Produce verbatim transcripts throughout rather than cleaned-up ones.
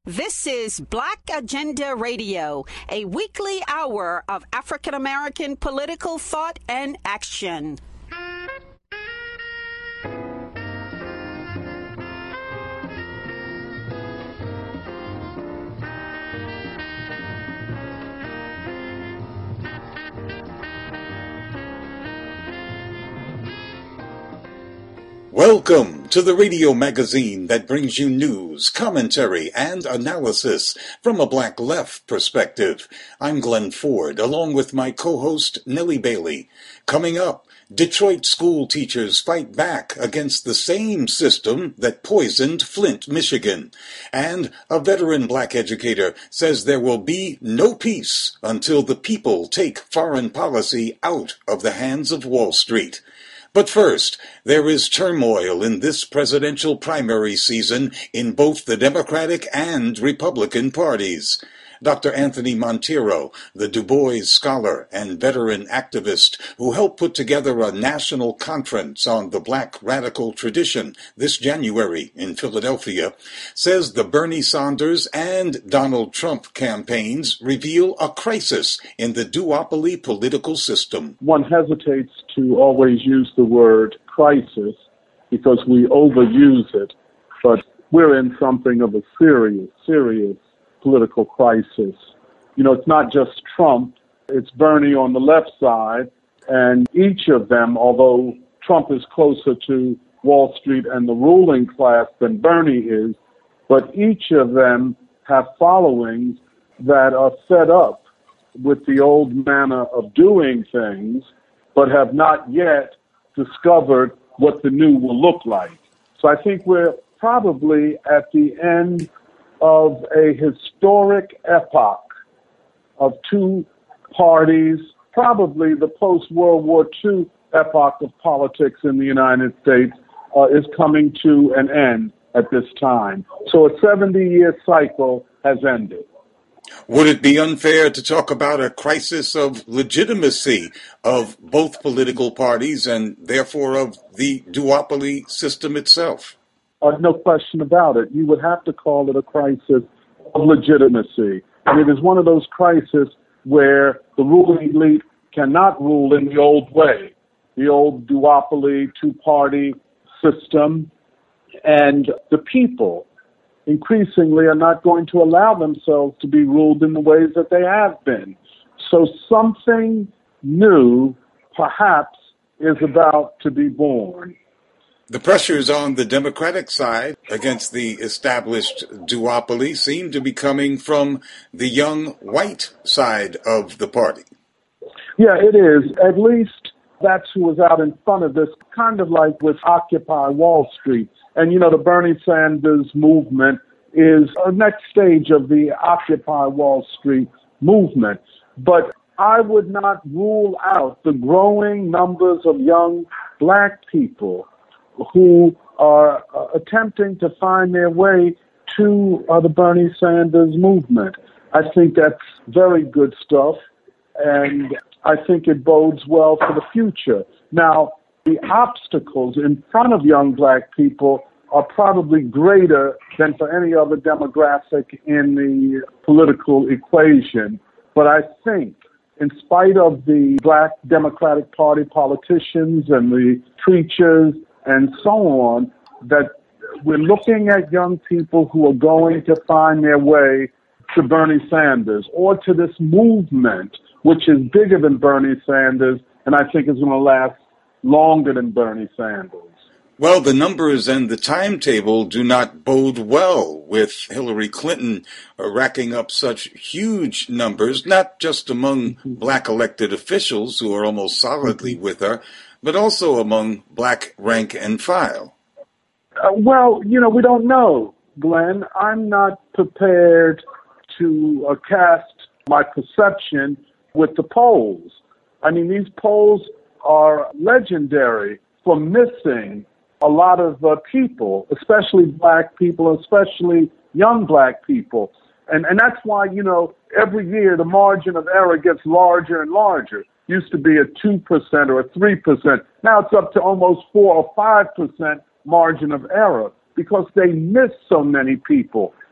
This is Black Agenda Radio, a weekly hour of African American political thought and action. Welcome to the radio magazine that brings you news, commentary, and analysis from a Black left perspective. I'm Glenn Ford, along with my co-host Nellie Bailey. Coming up, Detroit school teachers fight back against the same system that poisoned Flint, Michigan. And a veteran Black educator says there will be no peace until the people take foreign policy out of the hands of Wall Street. But first, there is turmoil in this presidential primary season in both the Democratic and Republican parties. Doctor Anthony Monteiro, the Du Bois scholar and veteran activist who helped put together a national conference on the Black radical tradition this January in Philadelphia, says the Bernie Sanders and Donald Trump campaigns reveal a crisis in the duopoly political system. One hesitates to always use the word crisis because we overuse it, but we're in something of a serious, serious political crisis. You know, it's not just Trump, it's Bernie on the left side, and each of them, although Trump is closer to Wall Street and the ruling class than Bernie is, but each of them have followings that are fed up with the old manner of doing things, but have not yet discovered what the new will look like. So I think we're probably at the end of a historic epoch of two parties, probably the post-World War Two epoch of politics in the United States uh, is coming to an end at this time. So a seventy-year cycle has ended. Would it be unfair to talk about a crisis of legitimacy of both political parties and therefore of the duopoly system itself? Uh, no question about it. You would have to call it a crisis of legitimacy. And it is one of those crises where the ruling elite cannot rule in the old way, the old duopoly, two-party system, and the people increasingly are not going to allow themselves to be ruled in the ways that they have been. So something new, perhaps, is about to be born. The pressures on the Democratic side against the established duopoly seem to be coming from the young white side of the party. Yeah, it is. At least that's who was out in front of this, kind of like with Occupy Wall Street. And, you know, the Bernie Sanders movement is a next stage of the Occupy Wall Street movement. But I would not rule out the growing numbers of young Black people who are uh, attempting to find their way to uh, the Bernie Sanders movement. I think that's very good stuff, and I think it bodes well for the future. Now, the obstacles in front of young Black people are probably greater than for any other demographic in the political equation, but I think in spite of the Black Democratic Party politicians and the preachers and so on, that we're looking at young people who are going to find their way to Bernie Sanders or to this movement, which is bigger than Bernie Sanders, and I think is going to last longer than Bernie Sanders. Well, the numbers and the timetable do not bode well with Hillary Clinton uh, racking up such huge numbers, not just among Black elected officials who are almost solidly with her, but also among Black rank and file. Uh, well, you know, we don't know, Glenn. I'm not prepared to uh, cast my perception with the polls. I mean, these polls are legendary for missing a lot of uh, people, especially Black people, especially young Black people. And and that's why, you know, every year the margin of error gets larger and larger. Used to be a two percent or a three percent. Now it's up to almost four or five percent margin of error because they miss so many people.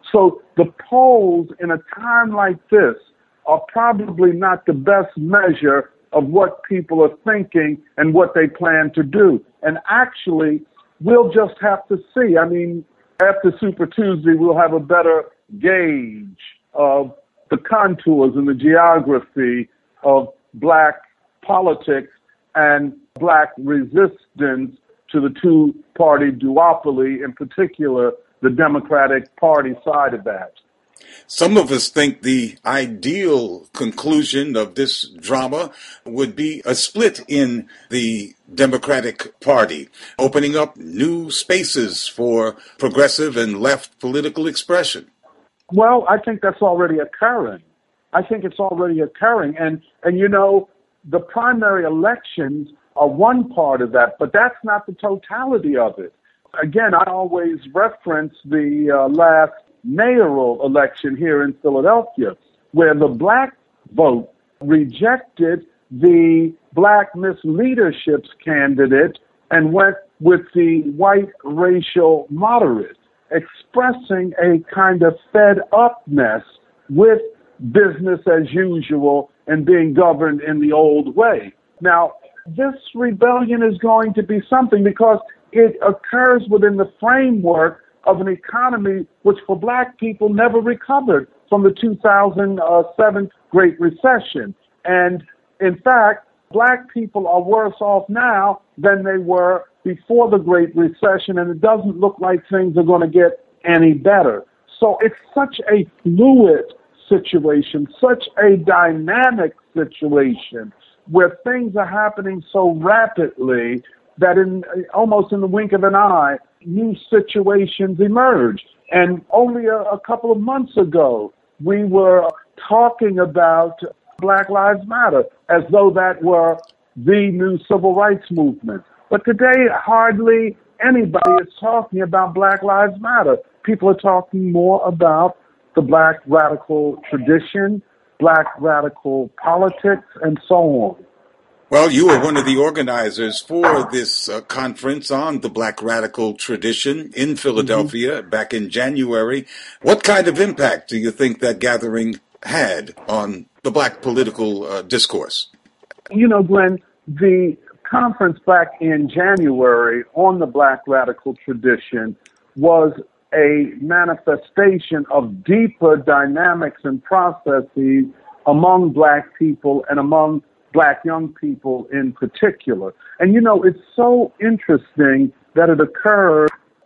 So the polls in a time like this are probably not the best measure of what people are thinking and what they plan to do. And actually, we'll just have to see. I mean, after Super Tuesday, we'll have a better gauge of the contours and the geography of black politics and black resistance to the two-party duopoly, in particular, the Democratic Party side of that. Some of us think the ideal conclusion of this drama would be a split in the Democratic Party, opening up new spaces for progressive and left political expression. Well, I think that's already occurring. I think it's already occurring. And, and you know, the primary elections are one part of that, but that's not the totality of it. Again, I always reference the uh, last mayoral election here in Philadelphia, where the black vote rejected the black Miss Leadership's candidate and went with the white racial moderate, expressing a kind of fed-upness with business as usual and being governed in the old way. Now, this rebellion is going to be something because it occurs within the framework of an economy which for black people never recovered from the two thousand seven Great Recession. And in fact, black people are worse off now than they were before the Great Recession, and it doesn't look like things are going to get any better. So it's such a fluid situation, such a dynamic situation where things are happening so rapidly that in almost in the wink of an eye, new situations emerge. And only a, a couple of months ago, we were talking about Black Lives Matter as though that were the new civil rights movement. But today, hardly anybody is talking about Black Lives Matter. People are talking more about the black radical tradition, black radical politics, and so on. Well, you were one of the organizers for this uh, conference on the black radical tradition in Philadelphia mm-hmm. back in January. What kind of impact do you think that gathering had on the black political uh, discourse? You know, Glenn, the conference back in January on the black radical tradition was a manifestation of deeper dynamics and processes among black people and among black young people in particular. And, you know, it's so interesting that it occurred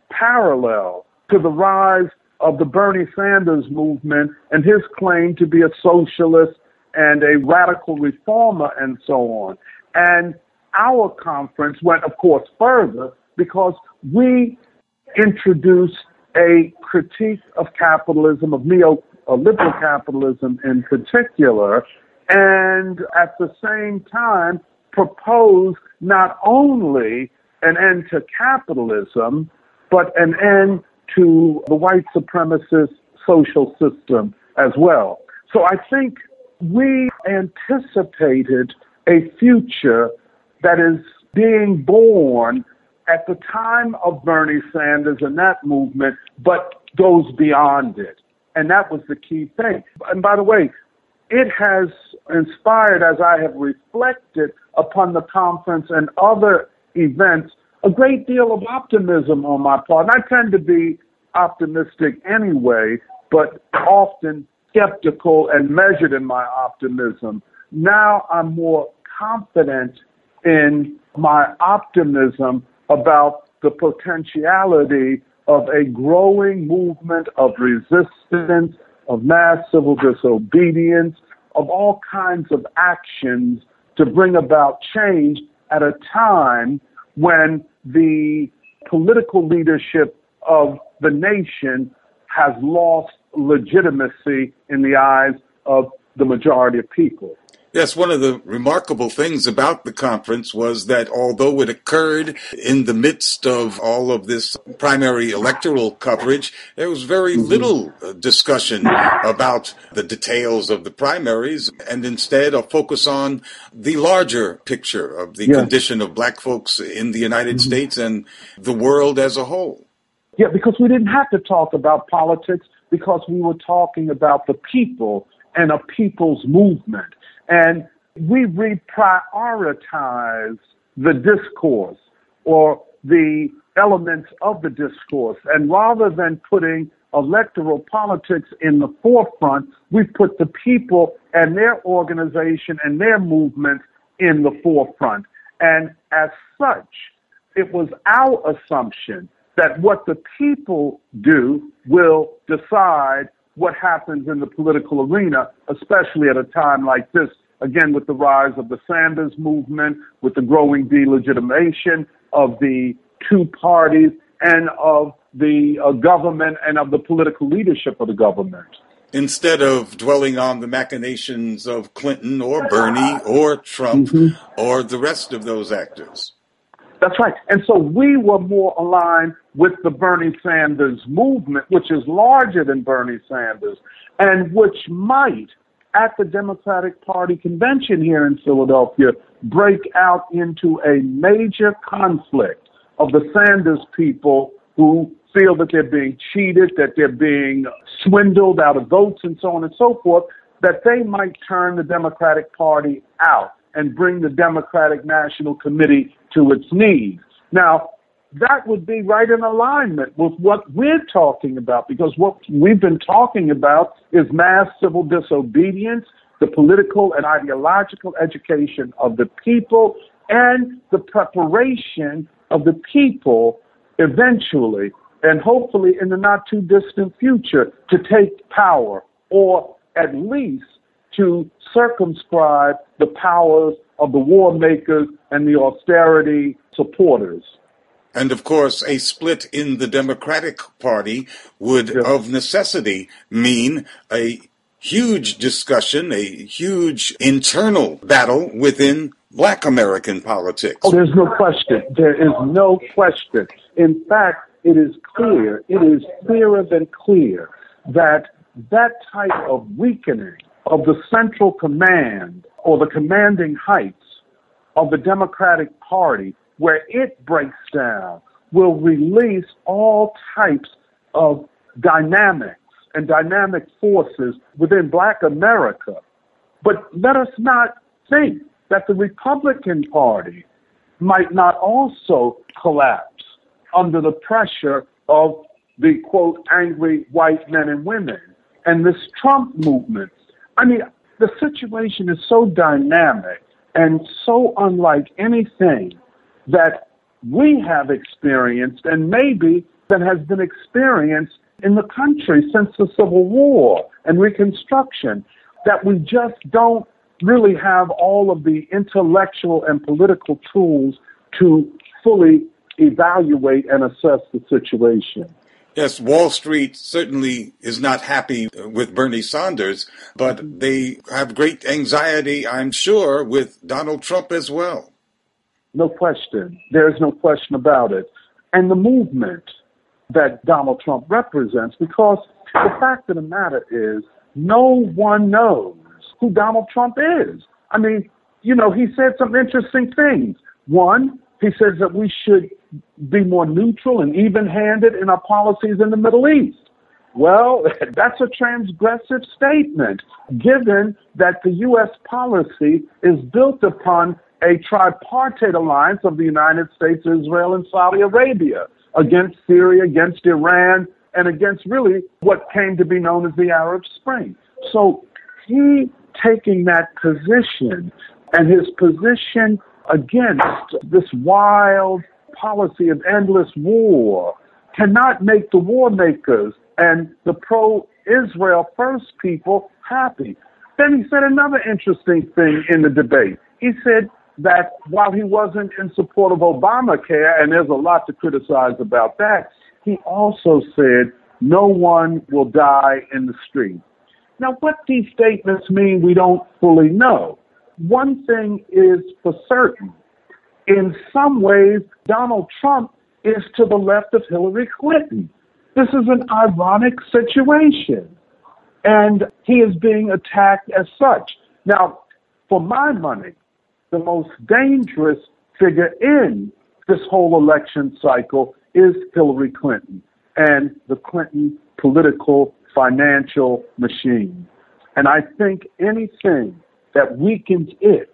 parallel to the rise of the Bernie Sanders movement and his claim to be a socialist and a radical reformer and so on. And our conference went, of course, further because we introduced a critique of capitalism, of neoliberal capitalism in particular, and at the same time propose not only an end to capitalism, but an end to the white supremacist social system as well. So I think we anticipated a future that is being born at the time of Bernie Sanders and that movement, but goes beyond it. And that was the key thing. And by the way, it has inspired, as I have reflected upon the conference and other events, a great deal of optimism on my part. And I tend to be optimistic anyway, but often skeptical and measured in my optimism. Now I'm more confident in my optimism about the potentiality of a growing movement of resistance, of mass civil disobedience, of all kinds of actions to bring about change at a time when the political leadership of the nation has lost legitimacy in the eyes of the majority of people. Yes, one of the remarkable things about the conference was that although it occurred in the midst of all of this primary electoral coverage, there was very mm-hmm. little discussion about the details of the primaries, and instead a focus on the larger picture of the yeah. condition of black folks in the United mm-hmm. States and the world as a whole. Yeah, because we didn't have to talk about politics because we were talking about the people and a people's movement. And we reprioritize the discourse or the elements of the discourse. And rather than putting electoral politics in the forefront, we put the people and their organization and their movement in the forefront. And as such, it was our assumption that what the people do will decide what happens in the political arena, especially at a time like this, again, with the rise of the Sanders movement, with the growing delegitimation of the two parties and of the uh, government and of the political leadership of the government. Instead of dwelling on the machinations of Clinton or Bernie or Trump mm-hmm. or the rest of those actors. That's right. And so we were more aligned with the Bernie Sanders movement, which is larger than Bernie Sanders, and which might, at the Democratic Party convention here in Philadelphia, break out into a major conflict of the Sanders people who feel that they're being cheated, that they're being swindled out of votes and so on and so forth, that they might turn the Democratic Party out and bring the Democratic National Committee to its knees. Now, that would be right in alignment with what we're talking about, because what we've been talking about is mass civil disobedience, the political and ideological education of the people, and the preparation of the people eventually, and hopefully in the not too distant future, to take power, or at least to circumscribe the powers of the war makers and the austerity supporters. And of course, a split in the Democratic Party would, yes. of necessity, mean a huge discussion, a huge internal battle within Black American politics. Oh, there's no question. There is no question. In fact, it is clear, it is clearer than clear that that type of weakening of the central command or the commanding heights of the Democratic Party, where it breaks down, will release all types of dynamics and dynamic forces within Black America. But let us not think that the Republican Party might not also collapse under the pressure of the, quote, angry white men and women and this Trump movement. I mean, the situation is so dynamic and so unlike anything that we have experienced, and maybe that has been experienced in the country since the Civil War and Reconstruction, that we just don't really have all of the intellectual and political tools to fully evaluate and assess the situation. Yes, Wall Street certainly is not happy with Bernie Sanders, but they have great anxiety, I'm sure, with Donald Trump as well. No question. There's no question about it. And the movement that Donald Trump represents, because the fact of the matter is, no one knows who Donald Trump is. I mean, you know, he said some interesting things. One, he says that we should be more neutral and even-handed in our policies in the Middle East. Well, that's a transgressive statement, given that the U S policy is built upon a tripartite alliance of the United States, Israel, and Saudi Arabia against Syria, against Iran, and against really what came to be known as the Arab Spring. So he taking that position and his position against this wild policy of endless war cannot make the war makers and the pro-Israel first people happy. Then he said another interesting thing in the debate. He said that while he wasn't in support of Obamacare, and there's a lot to criticize about that, he also said no one will die in the street. Now, what these statements mean, we don't fully know. One thing is for certain. In some ways, Donald Trump is to the left of Hillary Clinton. This is an ironic situation, and he is being attacked as such. Now, for my money, the most dangerous figure in this whole election cycle is Hillary Clinton and the Clinton political financial machine. And I think anything that weakens it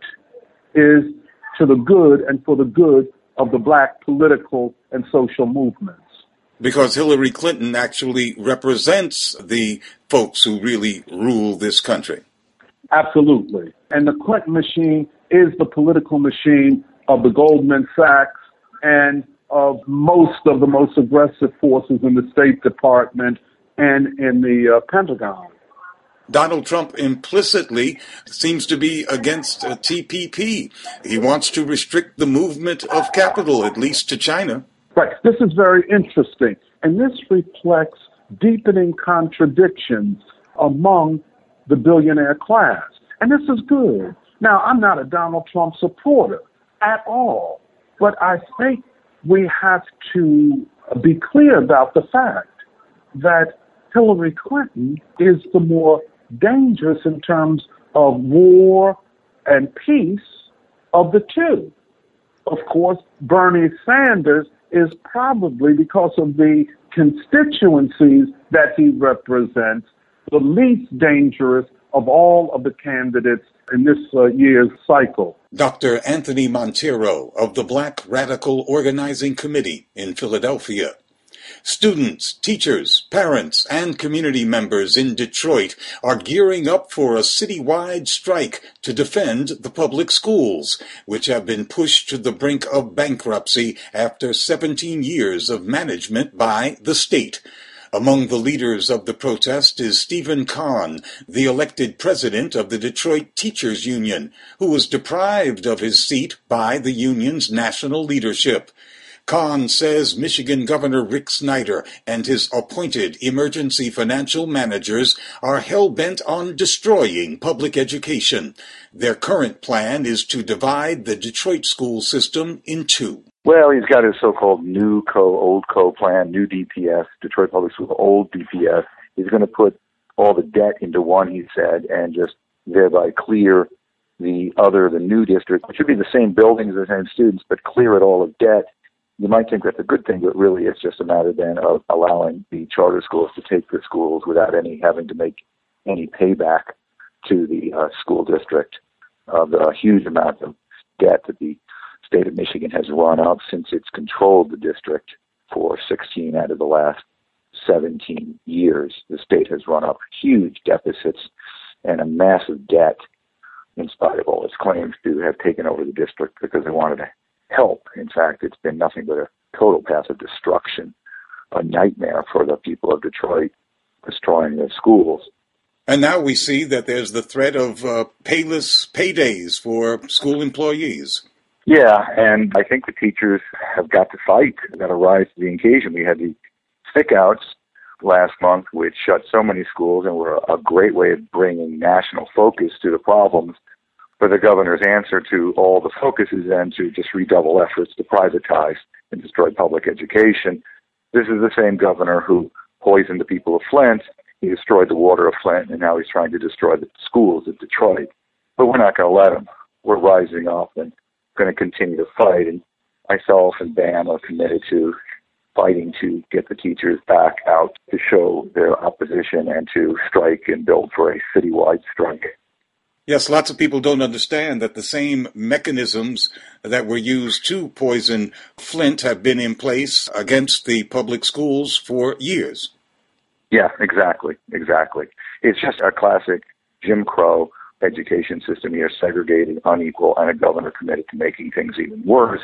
is to the good and for the good of the black political and social movements. Because Hillary Clinton actually represents the folks who really rule this country. Absolutely. And the Clinton machine is the political machine of the Goldman Sachs and of most of the most aggressive forces in the State Department and in the uh, Pentagon. Donald Trump implicitly seems to be against uh, T P P. He wants to restrict the movement of capital, at least to China. Right. This is very interesting. And this reflects deepening contradictions among the billionaire class. And this is good. Now, I'm not a Donald Trump supporter at all, but I think we have to be clear about the fact that Hillary Clinton is the more dangerous in terms of war and peace of the two. Of course, Bernie Sanders is probably, because of the constituencies that he represents, the least dangerous of all of the candidates in this uh, year's cycle. Doctor Anthony Monteiro of the Black Radical Organizing Committee in Philadelphia. Students, teachers, parents, and community members in Detroit are gearing up for a citywide strike to defend the public schools, which have been pushed to the brink of bankruptcy after seventeen years of management by the state. Among the leaders of the protest is Stephen Kahn, the elected president of the Detroit Teachers Union, who was deprived of his seat by the union's national leadership. Kahn says Michigan Governor Rick Snyder and his appointed emergency financial managers are hell-bent on destroying public education. Their current plan is to divide the Detroit school system in two. Well, he's got his so-called new co, old co plan, new D P S, Detroit Public School, old D P S. He's going to put all the debt into one, he said, and just thereby clear the other, the new district, which should be the same buildings, the same students, but clear it all of debt. You might think that's a good thing, but really it's just a matter then of allowing the charter schools to take the schools without any having to make any payback to the uh, school district of the huge amount of debt that the state of Michigan has run up since it's controlled the district for sixteen out of the last seventeen years. The state has run up huge deficits and a massive debt in spite of all its claims to have taken over the district because they wanted to help. In fact, it's been nothing but a total path of destruction, a nightmare for the people of Detroit, destroying their schools. And now we see that there's the threat of uh, payless paydays for school employees. Yeah, and I think the teachers have got to fight, got to rise to the occasion. We had the stick-outs last month, which shut so many schools and were a great way of bringing national focus to the problems. But the governor's answer to all the focus is then to just redouble efforts to privatize and destroy public education. This is the same governor who poisoned the people of Flint. He destroyed the water of Flint, and now he's trying to destroy the schools of Detroit. But we're not going to let him. We're rising up and going to continue to fight. And myself and B A M are committed to fighting to get the teachers back out to show their opposition and to strike and build for a citywide strike. Yes, lots of people don't understand that the same mechanisms that were used to poison Flint have been in place against the public schools for years. Yeah, exactly, exactly. It's just a classic Jim Crow education system here, segregated, unequal, and a governor committed to making things even worse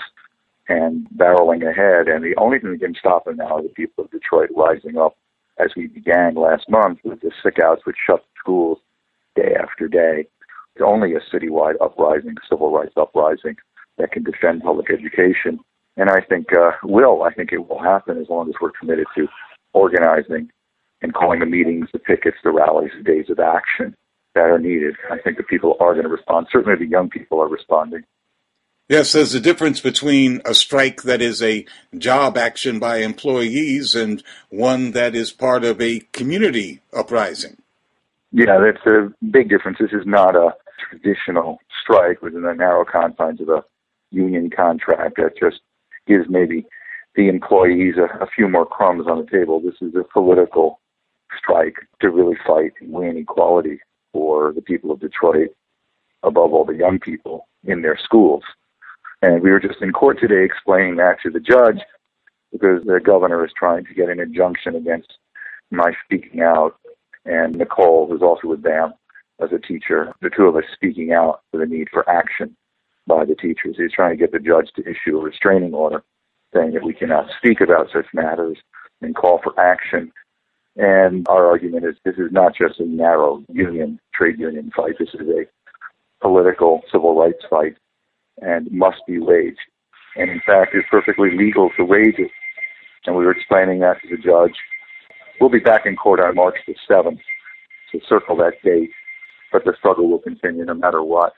and barreling ahead. And the only thing that can stop him now are the people of Detroit rising up, as we began last month with the sick-outs which shut schools day after day. It's only a citywide uprising, civil rights uprising, that can defend public education. And I think uh, will. I think it will happen as long as we're committed to organizing and calling the meetings, the pickets, the rallies, the days of action that are needed. I think the people are going to respond. Certainly the young people are responding. Yes, there's a difference between a strike that is a job action by employees and one that is part of a community uprising. Yeah, that's a big difference. This is not a traditional strike within the narrow confines of a union contract that just gives maybe the employees a, a few more crumbs on the table. This is a political strike to really fight and win equality for the people of Detroit, above all the young people in their schools. And we were just in court today explaining that to the judge because the governor is trying to get an injunction against my speaking out, and Nicole, who's also with B A M as a teacher, the two of us speaking out for the need for action by the teachers. He's trying to get the judge to issue a restraining order saying that we cannot speak about such matters and call for action. And our argument is this is not just a narrow union, trade union fight. This is a political civil rights fight and must be waged. And in fact, it's perfectly legal to wage it. And we were explaining that to the judge. We'll be back in court on March the seventh to circle that date, but the struggle will continue no matter what.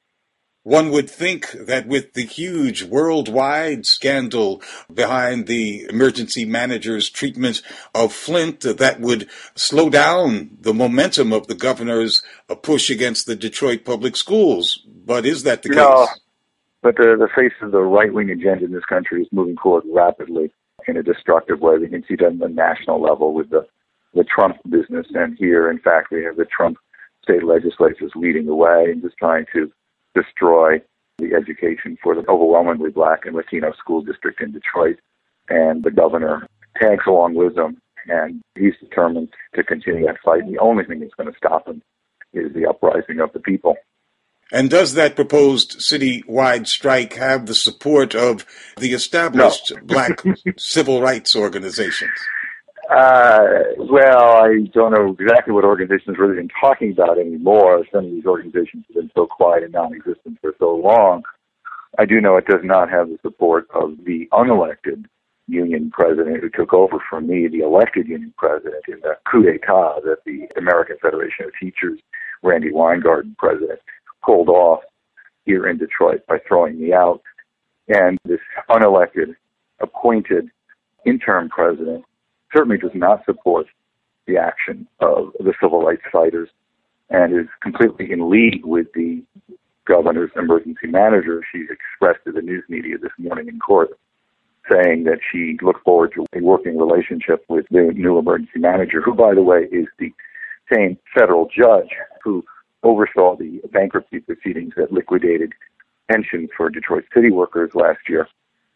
One would think that with the huge worldwide scandal behind the emergency manager's treatment of Flint, that would slow down the momentum of the governor's push against the Detroit public schools. But is that the no, case? But the, the face of the right-wing agenda in this country is moving forward rapidly in a destructive way. We can see that on the national level with the, the Trump business. And here, in fact, we have the Trump state legislatures leading the way and just trying to destroy the education for the overwhelmingly black and Latino school district in Detroit. And the governor tags along with them, and he's determined to continue that fight. And the only thing that's going to stop him is the uprising of the people. And does that proposed citywide strike have the support of the established no. black civil rights organizations? Uh, well, I don't know exactly what organizations really been talking about anymore. Some of these organizations have been so quiet and non-existent for so long. I do know it does not have the support of the unelected union president who took over from me, the elected union president, in the coup d'etat that the American Federation of Teachers, Randy Weingarten, president, pulled off here in Detroit by throwing me out. And this unelected, appointed interim president certainly does not support the action of the civil rights fighters and is completely in league with the governor's emergency manager. She's expressed to the news media this morning in court saying that she looked forward to a working relationship with the new emergency manager, who, by the way, is the same federal judge who oversaw the bankruptcy proceedings that liquidated pensions for Detroit city workers last year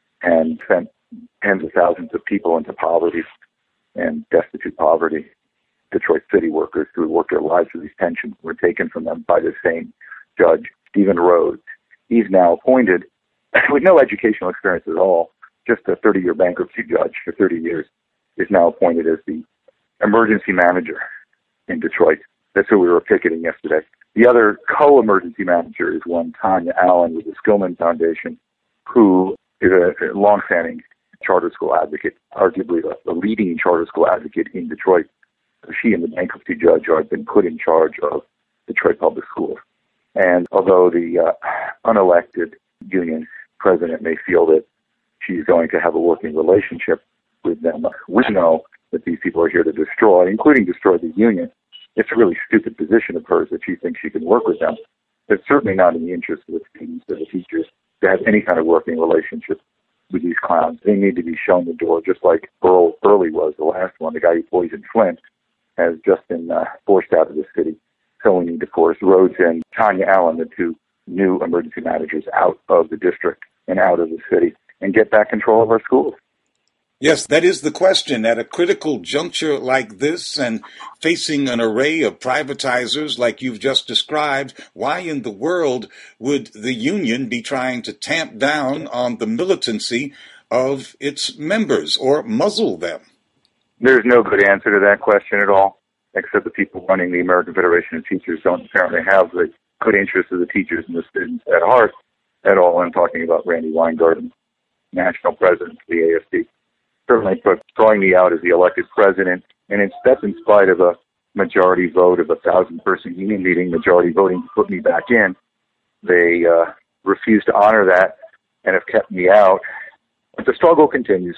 and sent tens of thousands of people into poverty and destitute poverty. Detroit city workers who had worked their lives for these pensions were taken from them by the same judge, Stephen Rhodes. He's now appointed with no educational experience at all, just a thirty-year bankruptcy judge for thirty years, is now appointed as the emergency manager in Detroit. That's who we were picketing yesterday. The other co-emergency manager is one, Tanya Allen, with the Skillman Foundation, who is a longstanding charter school advocate, arguably the, the leading charter school advocate in Detroit. She and the bankruptcy judge have been put in charge of Detroit public schools. And although the uh, unelected union president may feel that she's going to have a working relationship with them, we know that these people are here to destroy, including destroy the union. It's a really stupid position of hers that she thinks she can work with them. It's certainly not in the interest of the students or the teachers to have any kind of working relationship with these clowns. They need to be shown the door, just like Earl Early was, the last one, the guy who poisoned Flint, has just been uh, forced out of the city. So we need to force Rhodes and Tanya Allen, the two new emergency managers, out of the district and out of the city and get back control of our schools. Yes, that is the question. At a critical juncture like this and facing an array of privatizers like you've just described, why in the world would the union be trying to tamp down on the militancy of its members or muzzle them? There's no good answer to that question at all, except the people running the American Federation of Teachers don't apparently have the good interests of the teachers and the students at heart at all. I'm talking about Randy Weingarten, national president of the A F C. Certainly put throwing me out as the elected president, and it's, that's in spite of a majority vote of a thousand-person union meeting, majority voting to put me back in. They uh, refused to honor that and have kept me out. But the struggle continues,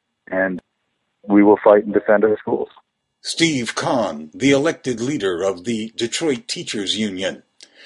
and we will fight and defend our schools. Steve Kahn, the elected leader of the Detroit Teachers Union.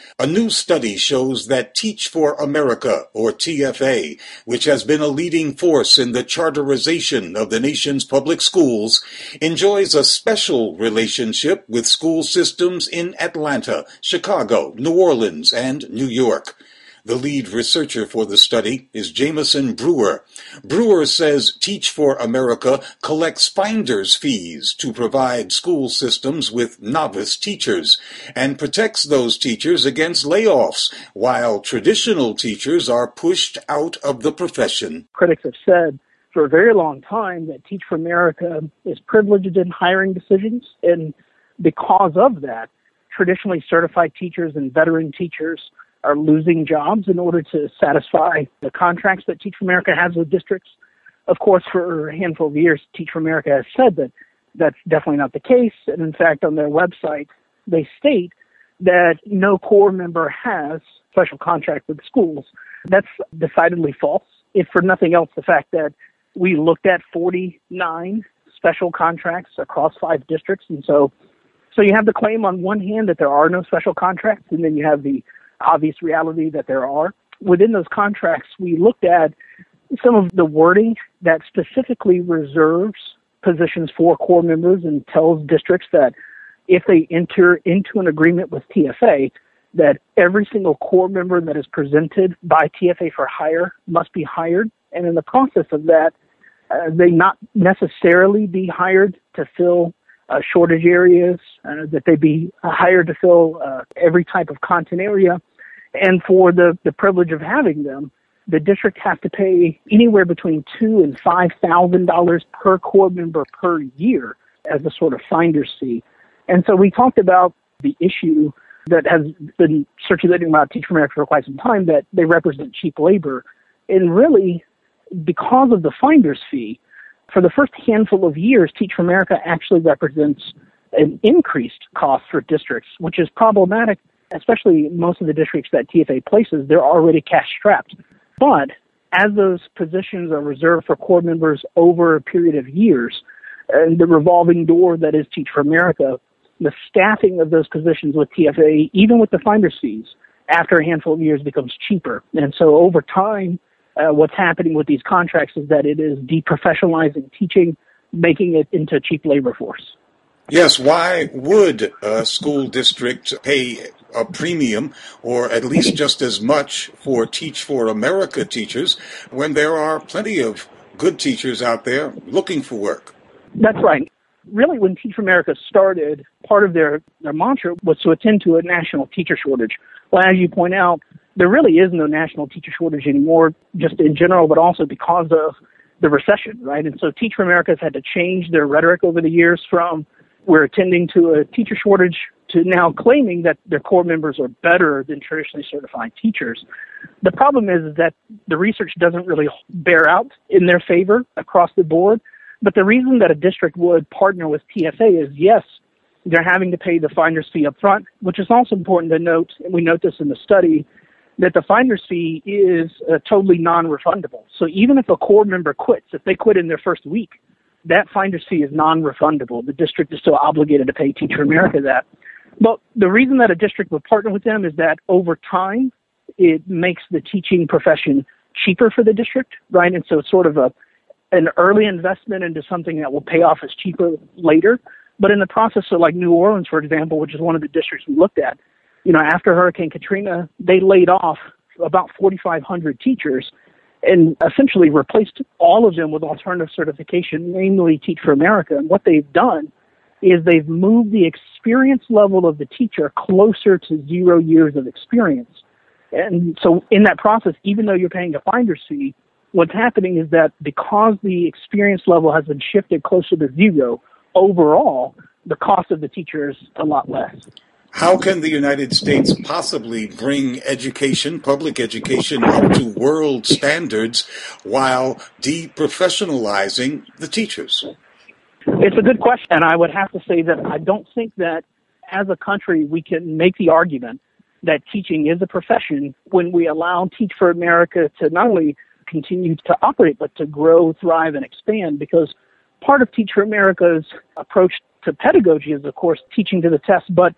A new study shows that Teach for America, or T F A, which has been a leading force in the charterization of the nation's public schools, enjoys a special relationship with school systems in Atlanta, Chicago, New Orleans, and New York. The lead researcher for the study is Jameson Brewer. Brewer says Teach for America collects finder's fees to provide school systems with novice teachers and protects those teachers against layoffs, while traditional teachers are pushed out of the profession. Critics have said for a very long time that Teach for America is privileged in hiring decisions, and because of that, traditionally certified teachers and veteran teachers are losing jobs in order to satisfy the contracts that Teach for America has with districts. Of course, for a handful of years, Teach for America has said that that's definitely not the case. And in fact, on their website, they state that no core member has special contract with schools. That's decidedly false. If for nothing else, the fact that we looked at forty-nine special contracts across five districts. And so, so you have the claim on one hand that there are no special contracts, and then you have the obvious reality that there are. Within those contracts, we looked at some of the wording that specifically reserves positions for core members and tells districts that if they enter into an agreement with T F A, that every single core member that is presented by T F A for hire must be hired. And in the process of that, uh, they not necessarily be hired to fill uh, shortage areas, uh, that they be hired to fill uh, every type of content area. And for the, the privilege of having them, the district has to pay anywhere between two and five thousand dollars per core member per year as a sort of finder's fee. And so we talked about the issue that has been circulating about Teach for America for quite some time, that they represent cheap labor. And really, because of the finder's fee, for the first handful of years, Teach for America actually represents an increased cost for districts, which is problematic. Especially most of the districts that T F A places, they're already cash-strapped. But as those positions are reserved for core members over a period of years, and the revolving door that is Teach for America, the staffing of those positions with T F A, even with the finder's fees, after a handful of years becomes cheaper. And so over time, uh, what's happening with these contracts is that it is deprofessionalizing teaching, making it into a cheap labor force. Yes, why would a school district pay a premium, or at least just as much, for Teach for America teachers when there are plenty of good teachers out there looking for work? That's right. Really, when Teach for America started, part of their, their mantra was to attend to a national teacher shortage. Well, as you point out, there really is no national teacher shortage anymore, just in general, but also because of the recession, right? And so Teach for America has had to change their rhetoric over the years from we're attending to a teacher shortage to now claiming that their core members are better than traditionally certified teachers. The problem is that the research doesn't really bear out in their favor across the board. But the reason that a district would partner with T F A is, yes, they're having to pay the finder's fee up front, which is also important to note, and we note this in the study, that the finder's fee is uh, totally non-refundable. So even if a core member quits, if they quit in their first week, that finder's fee is non-refundable. The district is still obligated to pay Teach for America that. But the reason that a district would partner with them is that over time, it makes the teaching profession cheaper for the district, right? And so it's sort of a an early investment into something that will pay off as cheaper later. But in the process, so like New Orleans, for example, which is one of the districts we looked at, you know, after Hurricane Katrina, they laid off about forty-five hundred teachers and essentially replaced all of them with alternative certification, namely Teach for America. And what they've done is they've moved the experience level of the teacher closer to zero years of experience. And so in that process, even though you're paying a finder's fee, what's happening is that because the experience level has been shifted closer to zero, overall, the cost of the teacher is a lot less. How can the United States possibly bring education, public education, up to world standards while deprofessionalizing the teachers? It's a good question, and I would have to say that I don't think that as a country we can make the argument that teaching is a profession when we allow Teach for America to not only continue to operate, but to grow, thrive, and expand, because part of Teach for America's approach to pedagogy is, of course, teaching to the test, but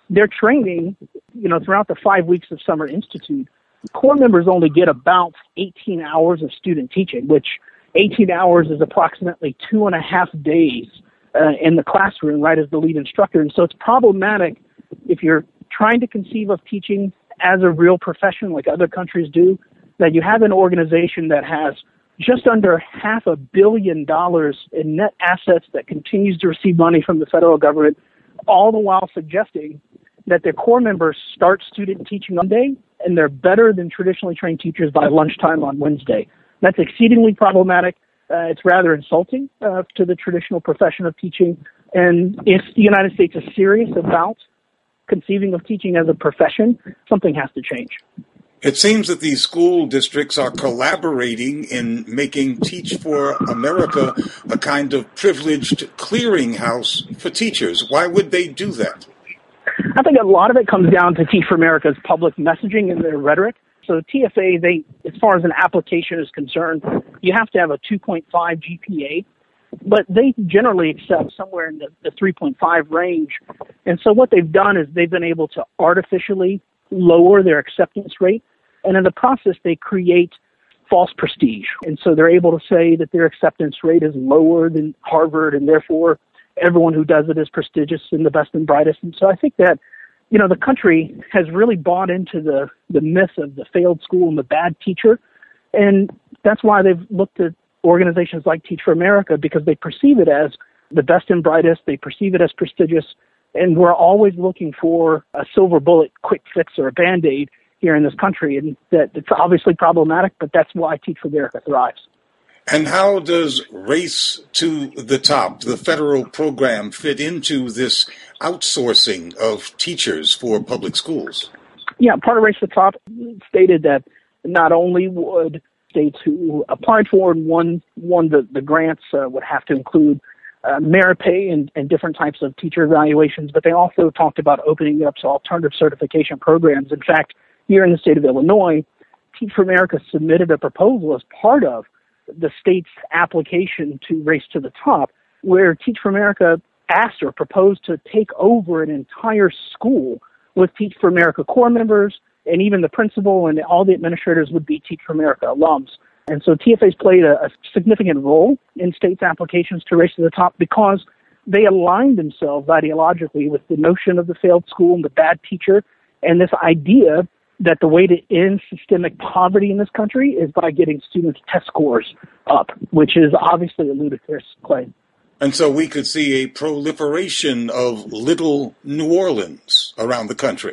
their training, you know, throughout the five weeks of Summer Institute, Corps members only get about eighteen hours of student teaching, which eighteen hours is approximately two and a half days uh, in the classroom, right, as the lead instructor. And so it's problematic if you're trying to conceive of teaching as a real profession like other countries do, that you have an organization that has just under half a billion dollars in net assets that continues to receive money from the federal government, all the while suggesting that their Corps members start student teaching on Monday and they're better than traditionally trained teachers by lunchtime on Wednesday. That's exceedingly problematic. Uh, it's rather insulting uh, to the traditional profession of teaching. And if the United States is serious about conceiving of teaching as a profession, something has to change. It seems that these school districts are collaborating in making Teach for America a kind of privileged clearinghouse for teachers. Why would they do that? I think a lot of it comes down to Teach for America's public messaging and their rhetoric. So T F A, they, as far as an application is concerned, you have to have a two point five G P A, but they generally accept somewhere in the, the three point five range. And so what they've done is they've been able to artificially lower their acceptance rate, and in the process they create false prestige. And so they're able to say that their acceptance rate is lower than Harvard, and therefore everyone who does it is prestigious and the best and brightest. And so I think that, you know, the country has really bought into the, the myth of the failed school and the bad teacher. And that's why they've looked at organizations like Teach for America, because they perceive it as the best and brightest. They perceive it as prestigious. And we're always looking for a silver bullet, quick fix, or a Band-Aid here in this country. And that it's obviously problematic, but that's why Teach for America thrives. And how does Race to the Top, the federal program, fit into this outsourcing of teachers for public schools? Yeah, part of Race to the Top stated that not only would states who applied for and won, won the, the grants uh, would have to include uh, merit pay and, and different types of teacher evaluations, but they also talked about opening it up to alternative certification programs. In fact, here in the state of Illinois, Teach for America submitted a proposal as part of the state's application to Race to the Top, where Teach for America asked or proposed to take over an entire school with Teach for America Corps members, and even the principal and all the administrators would be Teach for America alums. And so T F A's played a, a significant role in states' applications to Race to the Top because they aligned themselves ideologically with the notion of the failed school and the bad teacher, and this idea that the way to end systemic poverty in this country is by getting students' test scores up, which is obviously a ludicrous claim. And so we could see a proliferation of little New Orleans around the country.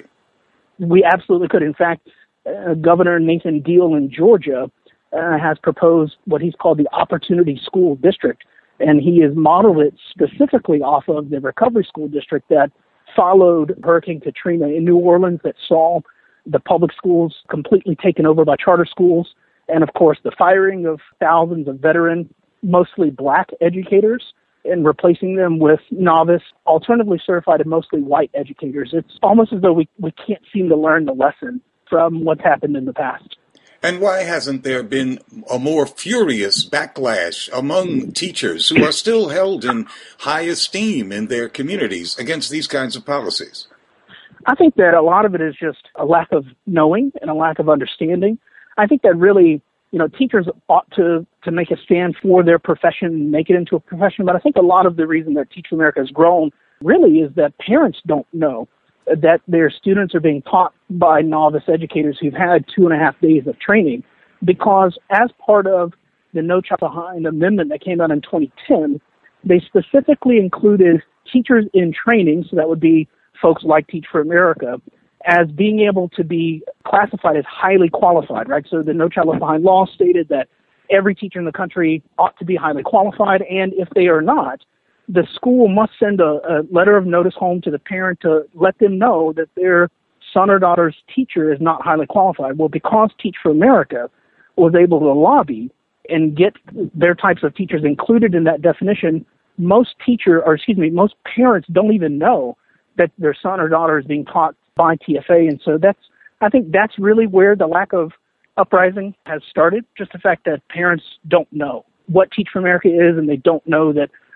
We absolutely could. In fact, uh, Governor Nathan Deal in Georgia uh, has proposed what he's called the Opportunity School District, and he has modeled it specifically off of the Recovery School District that followed Hurricane Katrina in New Orleans, that saw the public schools completely taken over by charter schools, and of course the firing of thousands of veteran, mostly black educators, and replacing them with novice, alternatively certified and mostly white educators. It's almost as though we, we can't seem to learn the lesson from what's happened in the past. And why hasn't there been a more furious backlash among teachers who are still held in high esteem in their communities against these kinds of policies? I think that a lot of it is just a lack of knowing and a lack of understanding. I think that really, you know, teachers ought to, to make a stand for their profession and make it into a profession. But I think a lot of the reason that Teach for America has grown really is that parents don't know that their students are being taught by novice educators who've had two and a half days of training, because as part of the No Child Behind amendment that came out in twenty ten, they specifically included teachers in training, so that would be folks like Teach for America, as being able to be classified as highly qualified, right? So the No Child Left Behind law stated that every teacher in the country ought to be highly qualified, and if they are not, the school must send a, a letter of notice home to the parent to let them know that their son or daughter's teacher is not highly qualified. Well, because Teach for America was able to lobby and get their types of teachers included in that definition, most teacher, or excuse me, most parents don't even know that their son or daughter is being taught by T F A. And so that's, I think that's really where the lack of uprising has started. Just the fact that parents don't know what Teach for America is, and they don't know that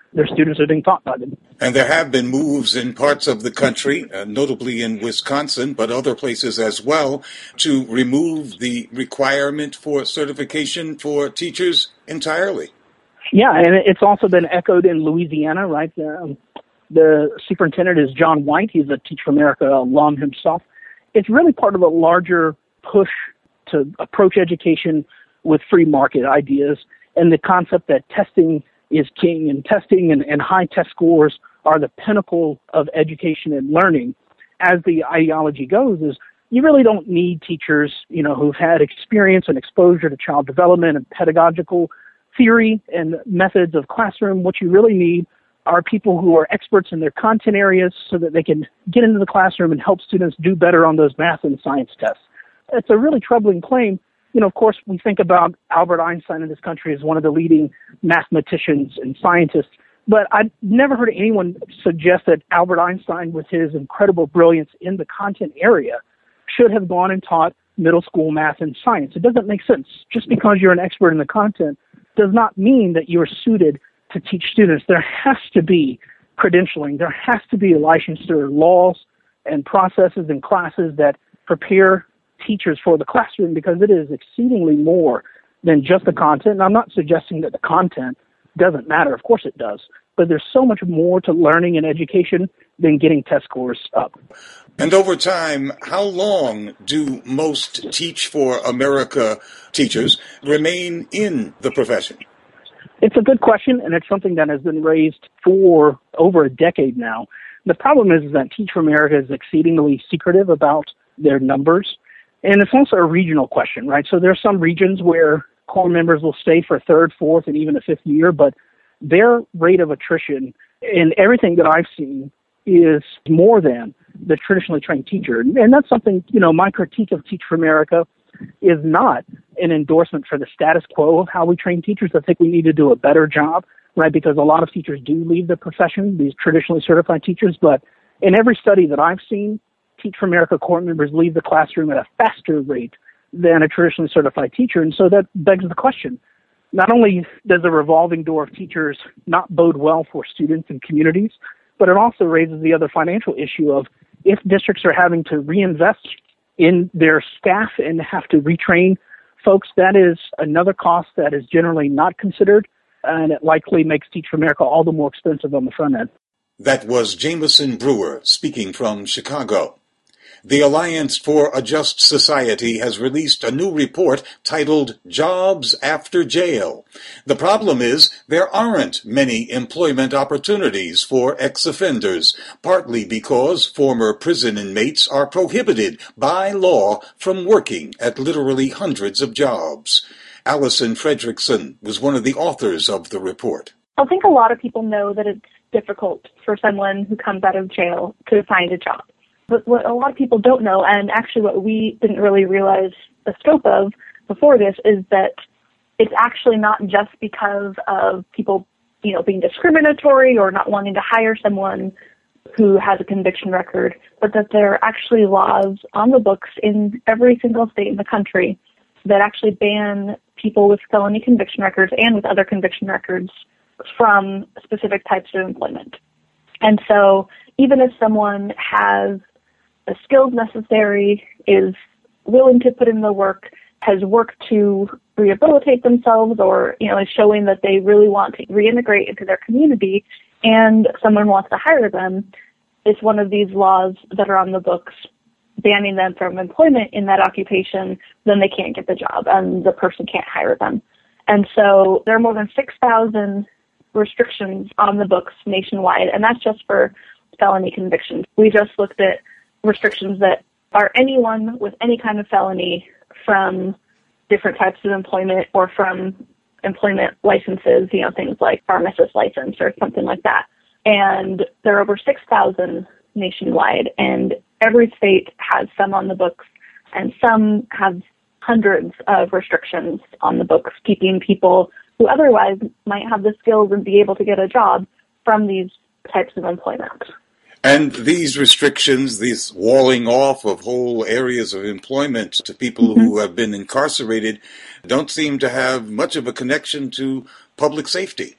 their students are being taught by them. And there have been moves in parts of the country, uh, notably in Wisconsin, but other places as well, to remove the requirement for certification for teachers entirely. Yeah, and it's also been echoed in Louisiana, right? Um, the superintendent is John White. He's a Teach for America alum himself. It's really part of a larger push to approach education with free market ideas and the concept that testing is king, and testing and, and high test scores are the pinnacle of education and learning. As the ideology goes, is you really don't need teachers, you know, who've had experience and exposure to child development and pedagogical theory and methods of classroom. What you really need are people who are experts in their content areas so that they can get into the classroom and help students do better on those math and science tests. It's a really troubling claim. You know, of course, we think about Albert Einstein in this country as one of the leading mathematicians and scientists, but I've never heard anyone suggest that Albert Einstein, with his incredible brilliance in the content area, should have gone and taught middle school math and science. It doesn't make sense. Just because you're an expert in the content does not mean that you're suited to teach students. There has to be credentialing. There has to be licensure There are laws and processes and classes that prepare teachers for the classroom, because it is exceedingly more than just the content. And I'm not suggesting that the content doesn't matter. Of course it does. But there's so much more to learning and education than getting test scores up. And over time, how long do most Teach for America teachers remain in the profession? It's a good question, and it's something that has been raised for over a decade now. The problem is that Teach for America is exceedingly secretive about their numbers. And it's also a regional question, right? So there are some regions where core members will stay for a third, fourth, and even a fifth year, but their rate of attrition in everything that I've seen is more than the traditionally trained teacher. And that's something, you know, my critique of Teach for America is not an endorsement for the status quo of how we train teachers. I think we need to do a better job, right? Because a lot of teachers do leave the profession, these traditionally certified teachers, but in every study that I've seen, Teach for America core members leave the classroom at a faster rate than a traditionally certified teacher. And so that begs the question, not only does the revolving door of teachers not bode well for students and communities, but it also raises the other financial issue of if districts are having to reinvest in their staff and have to retrain folks, that is another cost that is generally not considered, and it likely makes Teach for America all the more expensive on the front end. That was Jameson Brewer speaking from Chicago. The Alliance for a Just Society has released a new report titled Jobs After Jail. The problem is there aren't many employment opportunities for ex-offenders, partly because former prison inmates are prohibited by law from working at literally hundreds of jobs. Allison Fredrickson was one of the authors of the report. I think a lot of people know that it's difficult for someone who comes out of jail to find a job. But what a lot of people don't know, and actually what we didn't really realize the scope of before this, is that it's actually not just because of people, you know, being discriminatory or not wanting to hire someone who has a conviction record, but that there are actually laws on the books in every single state in the country that actually ban people with felony conviction records and with other conviction records from specific types of employment. And so even if someone has the skills necessary, is willing to put in the work, has worked to rehabilitate themselves, or, you know, is showing that they really want to reintegrate into their community, and someone wants to hire them, it's one of these laws that are on the books banning them from employment in that occupation, then they can't get the job and the person can't hire them. And so there are more than six thousand restrictions on the books nationwide, and that's just for felony convictions. We just looked at restrictions that are anyone with any kind of felony from different types of employment or from employment licenses, you know, things like pharmacist license or something like that. And there are over six thousand nationwide, and every state has some on the books, and some have hundreds of restrictions on the books, keeping people who otherwise might have the skills and be able to get a job from these types of employment. And these restrictions, these walling off of whole areas of employment to people mm-hmm. who have been incarcerated, don't seem to have much of a connection to public safety.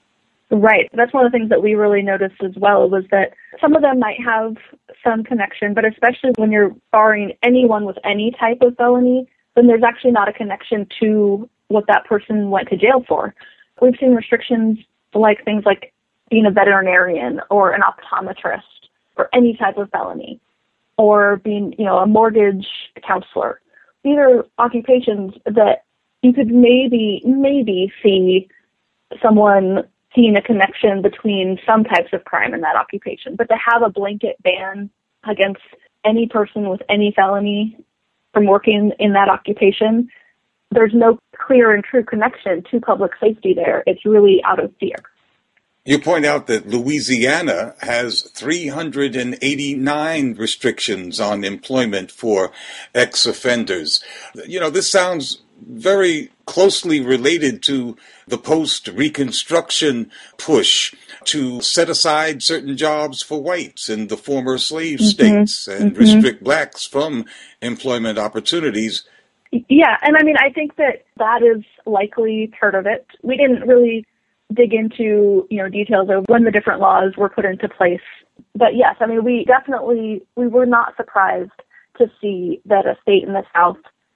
Right. That's one of the things that we really noticed as well, was that some of them might have some connection, but especially when you're barring anyone with any type of felony, then there's actually not a connection to what that person went to jail for. We've seen restrictions like things like being a veterinarian or an optometrist for any type of felony, or being, you know, a mortgage counselor. These are occupations that you could maybe, maybe see someone seeing a connection between some types of crime in that occupation. But to have a blanket ban against any person with any felony from working in that occupation, there's no clear and true connection to public safety there. It's really out of fear. You point out that Louisiana has three hundred eighty-nine restrictions on employment for ex-offenders. You know, this sounds very closely related to the post-Reconstruction push to set aside certain jobs for whites in the former slave mm-hmm. states and mm-hmm. restrict blacks from employment opportunities. Yeah, and I mean, I think that that is likely part of it. We didn't really dig into, you know, details of when the different laws were put into place. But yes, I mean, we definitely, we were not surprised to see that a state in the South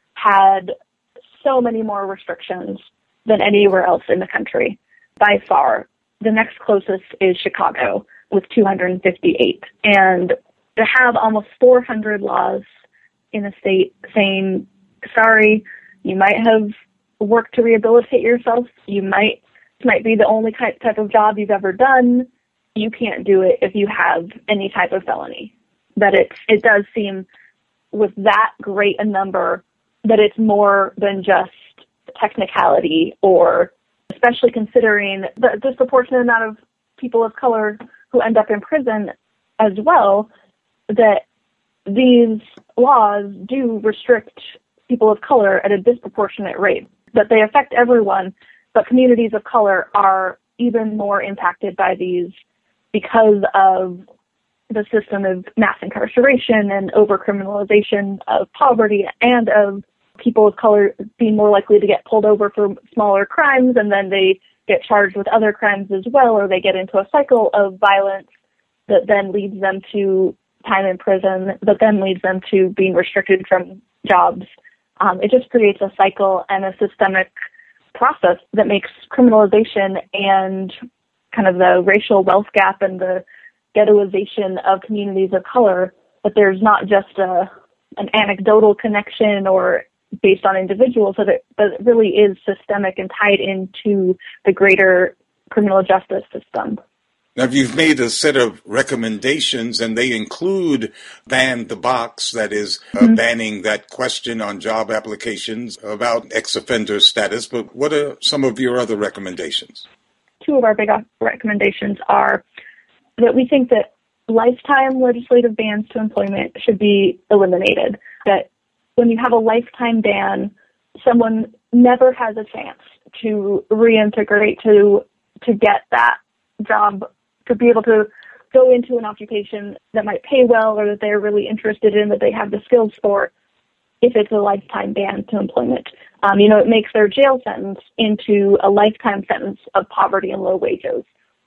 had so many more restrictions than anywhere else in the country. By far, the next closest is Chicago with two hundred fifty-eight. And to have almost four hundred laws in a state saying, sorry, you might have worked to rehabilitate yourself, you might This might be the only type of job you've ever done. You can't do it if you have any type of felony. That it it does seem, with that great a number, that it's more than just technicality, or especially considering the disproportionate amount of people of color who end up in prison as well, that these laws do restrict people of color at a disproportionate rate, that they affect everyone. But communities of color are even more impacted by these because of the system of mass incarceration and overcriminalization of poverty, and of people of color being more likely to get pulled over for smaller crimes, and then they get charged with other crimes as well, or they get into a cycle of violence that then leads them to time in prison, that then leads them to being restricted from jobs. Um, it just creates a cycle and a systemic process that makes criminalization and kind of the racial wealth gap and the ghettoization of communities of color, that there's not just a an anecdotal connection or based on individuals, but it, but it really is systemic and tied into the greater criminal justice system. Now, you've made a set of recommendations, and they include ban the box, that is, uh, mm-hmm. banning that question on job applications about ex-offender status. But what are some of your other recommendations? Two of our big recommendations are that we think that lifetime legislative bans to employment should be eliminated. That when you have a lifetime ban, someone never has a chance to reintegrate, to to get that job, to be able to go into an occupation that might pay well or that they're really interested in, that they have the skills for, if it's a lifetime ban to employment. Um, you know, it makes their jail sentence into a lifetime sentence of poverty and low wages.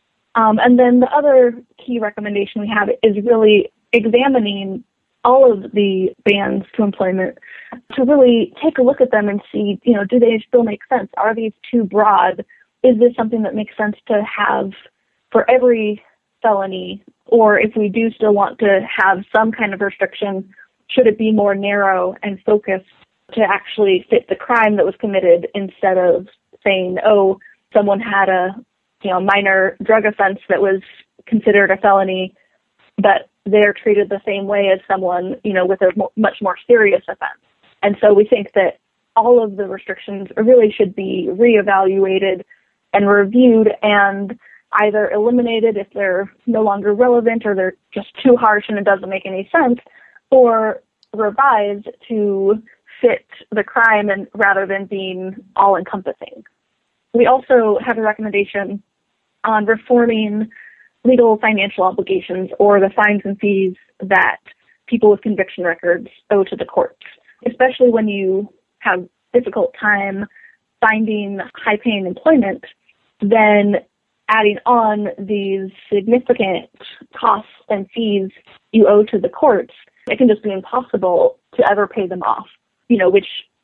Um, and then the other key recommendation we have is really examining all of the bans to employment to really take a look at them and see, you know, do they still make sense? Are these too broad? Is this something that makes sense to have for every felony? Or if we do still want to have some kind of restriction, should it be more narrow and focused to actually fit the crime that was committed, instead of saying, oh, someone had a, you know, minor drug offense that was considered a felony, but they're treated the same way as someone, you know, with a mo- much more serious offense. And so we think that all of the restrictions really should be reevaluated and reviewed, and either eliminated if they're no longer relevant or they're just too harsh and it doesn't make any sense, or revised to fit the crime and rather than being all-encompassing. We also have a recommendation on reforming legal financial obligations, or the fines and fees that people with conviction records owe to the courts, especially when you have difficult time finding high-paying employment. Then adding on these significant costs and fees you owe to the courts, it can just be impossible to ever pay them off, you know, which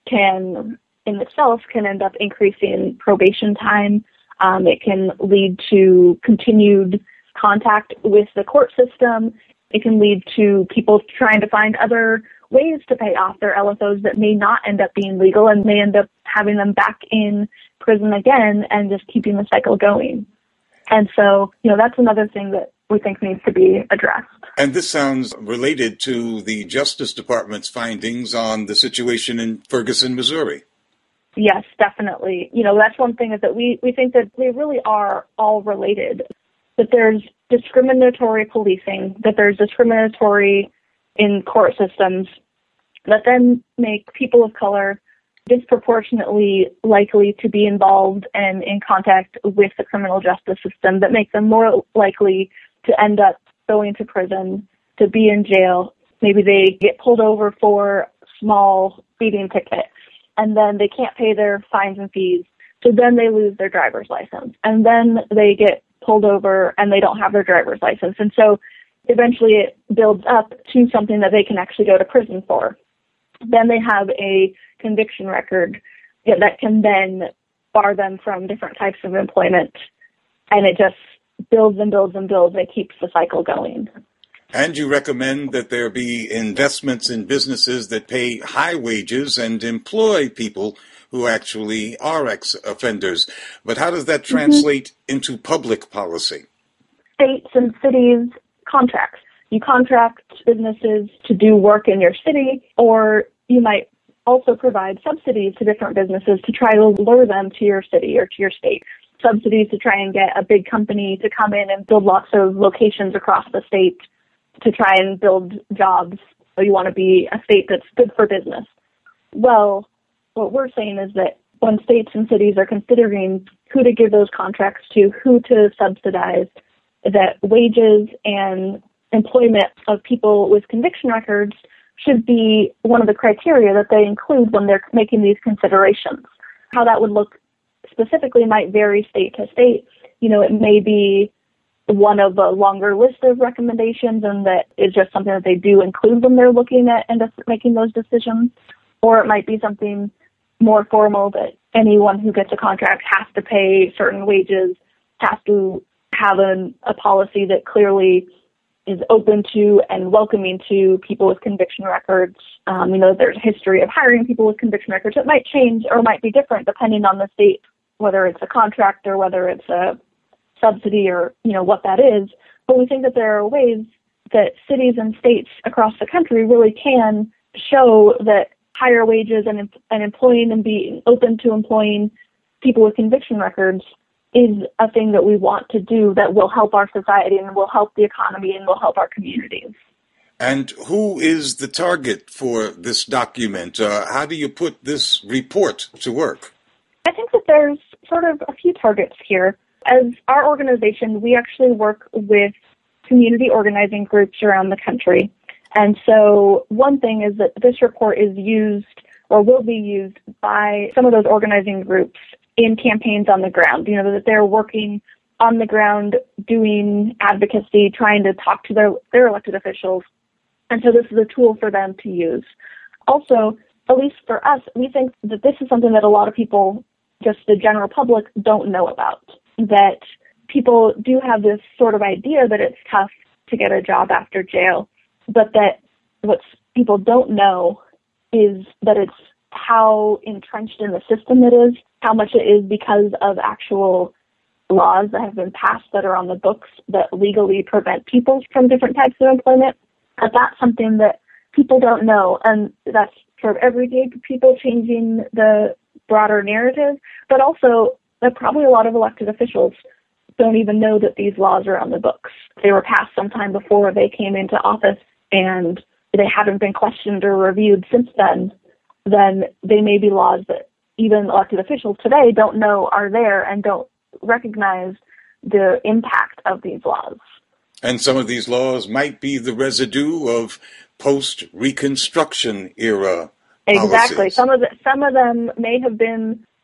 can in itself can end up increasing probation time. Um, it can lead to continued contact with the court system. It can lead to people trying to find other ways to pay off their L F Os that may not end up being legal and may end up having them back in prison again and just keeping the cycle going. And so, you know, that's another thing that we think needs to be addressed. And this sounds related to the Justice Department's findings on the situation in Ferguson, Missouri. Yes, definitely. You know, that's one thing is that we, we think that they really are all related, that there's discriminatory policing, that there's discriminatory in court systems that then make people of color disproportionately likely to be involved and in contact with the criminal justice system, that make them more likely to end up going to prison, to be in jail. Maybe they get pulled over for small speeding ticket, and then they can't pay their fines and fees, so then they lose their driver's license. And then they get pulled over and they don't have their driver's license. And so eventually it builds up to something that they can actually go to prison for. Then they have a conviction record that can then bar them from different types of employment. And it just builds and builds and builds. It keeps the cycle going. And you recommend that there be investments in businesses that pay high wages and employ people who actually are ex-offenders. But how does that translate mm-hmm. into public policy? States and cities contracts. You contract businesses to do work in your city, or you might also provide subsidies to different businesses to try to lure them to your city or to your state. Subsidies to try and get a big company to come in and build lots of locations across the state to try and build jobs. So you want to be a state that's good for business. Well, what we're saying is that when states and cities are considering who to give those contracts to, who to subsidize, that wages and employment of people with conviction records should be one of the criteria that they include when they're making these considerations. How that would look specifically might vary state to state. You know, it may be one of a longer list of recommendations, and that is just something that they do include when they're looking at and making those decisions. Or it might be something more formal that anyone who gets a contract has to pay certain wages, has to have an, a policy that clearly is open to and welcoming to people with conviction records. Um, you know, there's a history of hiring people with conviction records. It might change or might be different depending on the state, whether it's a contract or whether it's a subsidy or, you know, what that is. But we think that there are ways that cities and states across the country really can show that higher wages and, and employing and being open to employing people with conviction records is a thing that we want to do that will help our society and will help the economy and will help our communities. And who is the target for this document? Uh, how do you put this report to work? I think that there's sort of a few targets here. As our organization, we actually work with community organizing groups around the country. And so one thing is that this report is used or will be used by some of those organizing groups in campaigns on the ground, you know, that they're working on the ground, doing advocacy, trying to talk to their, their elected officials. And so this is a tool for them to use. Also, at least for us, we think that this is something that a lot of people, just the general public, don't know about. That people do have this sort of idea that it's tough to get a job after jail, but that what people don't know is that it's how entrenched in the system it is, how much it is because of actual laws that have been passed that are on the books that legally prevent people from different types of employment. And that's something that people don't know, and that's sort of everyday people changing the broader narrative, but also that probably a lot of elected officials don't even know that these laws are on the books. They were passed sometime before they came into office, and they haven't been questioned or reviewed since then. Then they may be laws that even elected officials today don't know are there and don't recognize the impact of these laws. And some of these laws might be the residue of post-Reconstruction era Exactly. policies. Some of the, some of them may have been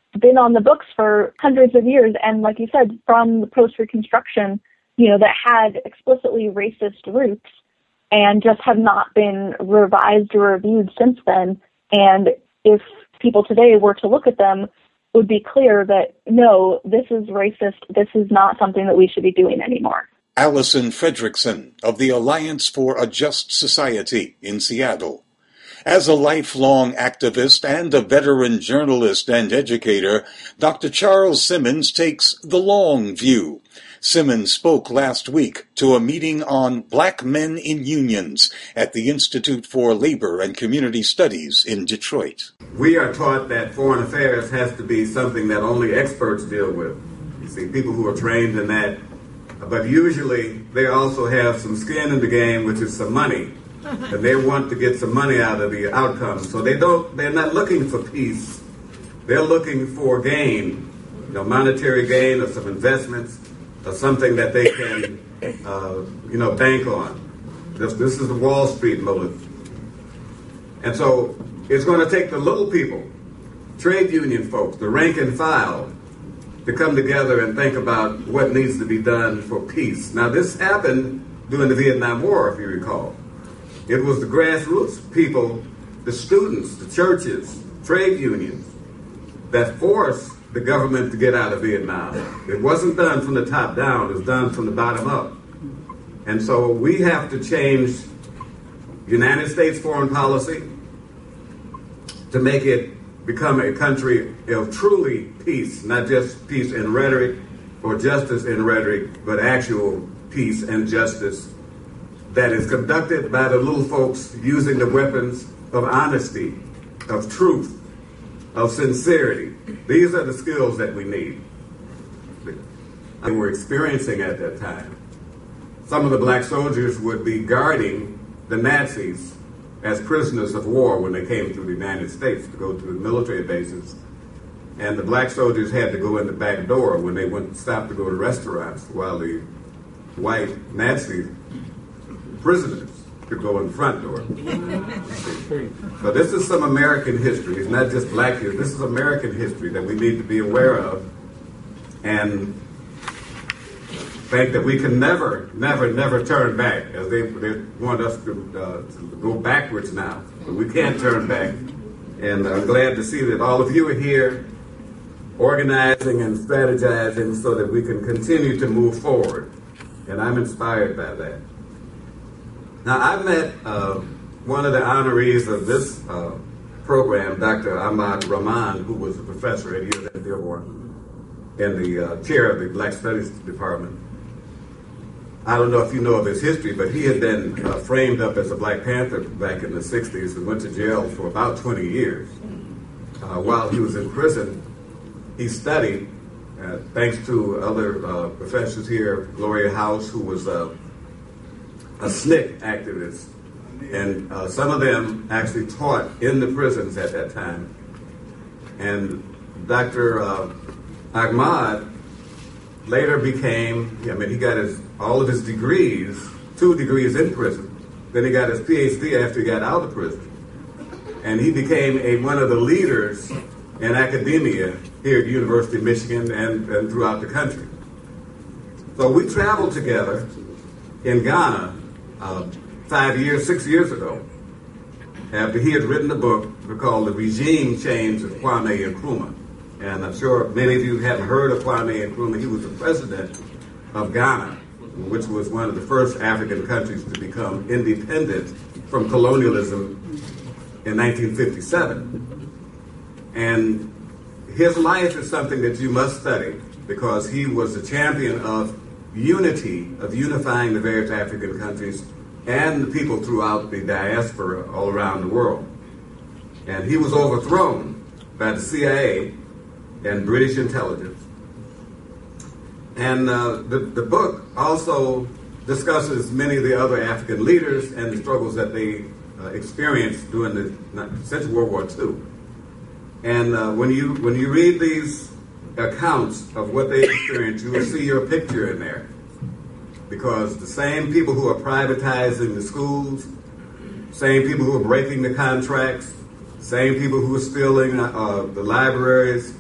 been on the books for hundreds of years. And like you said, from the post-Reconstruction, you know, that had explicitly racist roots and just have not been revised or reviewed since then. And if people today were to look at them, it would be clear that, no, this is racist. This is not something that we should be doing anymore. Allison Fredrickson of the Alliance for a Just Society in Seattle. As a lifelong activist and a veteran journalist and educator, Doctor Charles Simmons takes the long view. Simmons spoke last week to a meeting on Black Men in Unions at the Institute for Labor and Community Studies in Detroit. We are taught that foreign affairs has to be something that only experts deal with. You see, people who are trained in that. But usually they also have some skin in the game, which is some money. And they want to get some money out of the outcome. So they don't, they're not looking for peace. They're looking for gain, you know, monetary gain or some investments or something that they can, uh, you know, bank on. This, this is the Wall Street motive. And so it's going to take the little people, trade union folks, the rank and file, to come together and think about what needs to be done for peace. Now, this happened during the Vietnam War, if you recall. It was the grassroots people, the students, the churches, trade unions, that forced the government to get out of Vietnam. It wasn't done from the top down, it was done from the bottom up. And so we have to change United States foreign policy to make it become a country of truly peace, not just peace in rhetoric or justice in rhetoric, but actual peace and justice that is conducted by the little folks using the weapons of honesty, of truth, of sincerity. These are the skills that we need. And we're experiencing at that time. Some of the black soldiers would be guarding the Nazis as prisoners of war when they came to the United States to go to the military bases. And the black soldiers had to go in the back door when they went stopped to go to restaurants, while the white Nazi prisoners could go in the front door. So this is some American history. It's not just black history. This is American history that we need to be aware of and think that we can never, never, never turn back, as they, they want us to, uh, to go backwards now. But we can't turn back. And I'm glad to see that all of you are here organizing and strategizing so that we can continue to move forward. And I'm inspired by that. Now, I met uh, one of the honorees of this uh, program, Doctor Ahmad Rahman, who was a professor at U S Dearborn and the uh, chair of the Black Studies Department. I don't know if you know of his history, but he had been uh, framed up as a Black Panther back in the sixties and went to jail for about twenty years. Uh, while he was in prison, he studied, uh, thanks to other uh, professors here, Gloria House, who was uh, a S N C C activist, and uh, some of them actually taught in the prisons at that time. And Doctor Uh, Ahmad later became, I mean, he got his all of his degrees, two degrees in prison. Then he got his P H D after he got out of prison. And he became a, one of the leaders in academia here at the University of Michigan and, and throughout the country. So we traveled together in Ghana uh, five years, six years ago, after he had written a book called The Regime Change of Kwame Nkrumah. And I'm sure many of you haven't heard of Kwame Nkrumah. He was the president of Ghana, which was one of the first African countries to become independent from colonialism in nineteen fifty-seven. And his life is something that you must study because he was a champion of unity, of unifying the various African countries and the people throughout the diaspora all around the world. And he was overthrown by the C I A and British intelligence. And uh, the, the book also discusses many of the other African leaders and the struggles that they uh, experienced during the since World War Two. And uh, when you when you read these accounts of what they experienced, you will see your picture in there. Because the same people who are privatizing the schools, same people who are breaking the contracts, same people who are stealing uh, the libraries,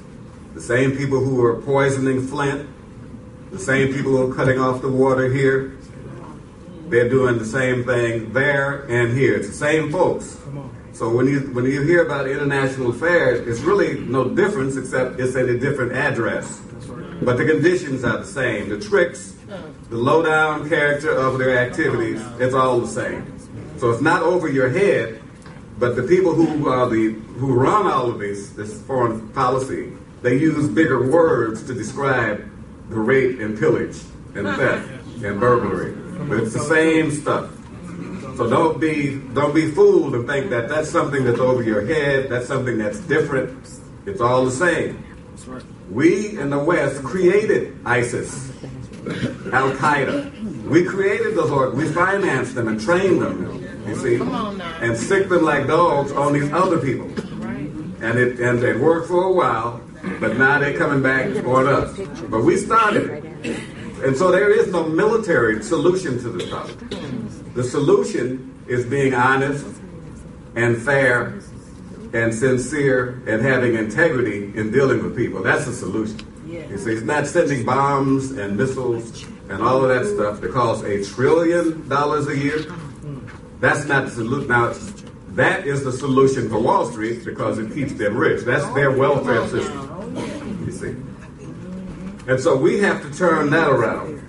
The same people who are poisoning Flint, the same people who are cutting off the water here, they're doing the same thing there and here. It's the same folks. So when you when you hear about international affairs, it's really no difference except it's at a different address. But the conditions are the same. The tricks, the low-down character of their activities, it's all the same. So it's not over your head, but the people who are the who run all of this this foreign policy, they use bigger words to describe the rape and pillage and theft and burglary. But it's the same stuff. So don't be don't be fooled and think that that's something that's over your head. That's something that's different. It's all the same. We in the West created ISIS, Al Qaeda. We created those org. We financed them and trained them. You see, and sicked them like dogs on these other people. And it and it worked for a while, but now they're coming back on us. But we started it. And so there is no military solution to this problem. The solution is being honest and fair and sincere and having integrity in dealing with people. That's the solution. You see, it's not sending bombs and missiles and all of that stuff that costs a trillion dollars a year. That's not the solution. Now, that is the solution for Wall Street because it keeps them rich. That's their welfare system, you see. And so we have to turn that around.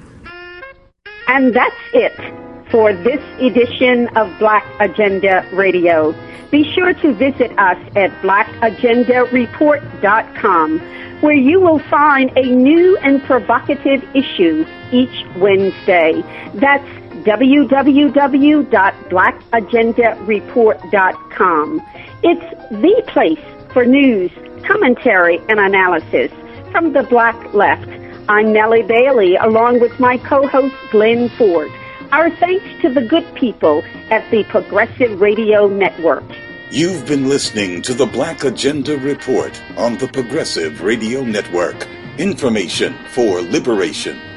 And that's it for this edition of Black Agenda Radio. Be sure to visit us at black agenda report dot com, where you will find a new and provocative issue each Wednesday. That's w w w dot black agenda report dot com. It's the place for news, commentary, and analysis from the Black Left. I'm Nellie Bailey, along with my co-host Glenn Ford. Our thanks to the good people at the Progressive Radio Network. You've been listening to the Black Agenda Report on the Progressive Radio Network. Information for liberation.